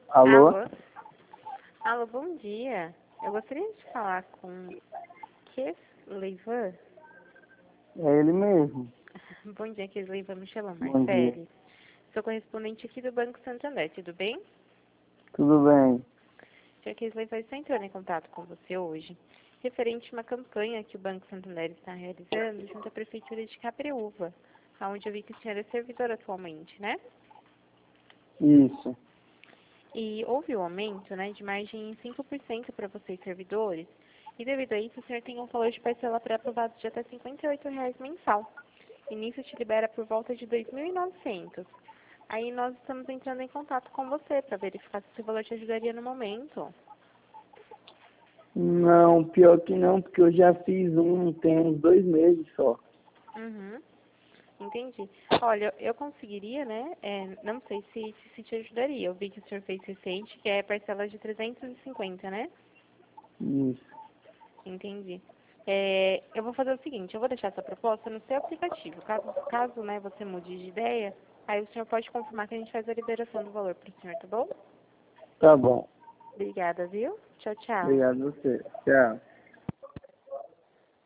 Alô? Alô? Alô, bom dia. Eu gostaria de falar com Kesleivan. É ele mesmo. Bom dia, Kesleivan. Me chamo Bom dia. Marcele. Sou correspondente aqui do Banco Santander, tudo bem? Tudo bem? Sr. Kesleivan está entrando em contato com você hoje, referente a uma campanha que o Banco Santander está realizando junto à Prefeitura de Capreúva, onde eu vi que o senhor é servidor atualmente, né? Isso. E houve um aumento, né, de margem em 5% para vocês servidores, e devido a isso o senhor tem um valor de parcela pré-aprovado de até R$ 58,00 mensal. E nisso te libera por volta de 2.900. Aí nós estamos entrando em contato com você para verificar se esse valor te ajudaria no momento. Não, pior que não, porque eu já fiz tem uns 2 meses só. Uhum, entendi. Olha, eu conseguiria, né, não sei se te ajudaria. Eu vi que o senhor fez recente, que é parcela de 350, né? Isso. Entendi. Eu vou fazer o seguinte, eu vou deixar essa proposta no seu aplicativo. Caso né, você mude de ideia, aí o senhor pode confirmar que a gente faz a liberação do valor para o senhor, tá bom? Tá bom. Obrigada, viu? Tchau, tchau. Obrigado a você. Tchau.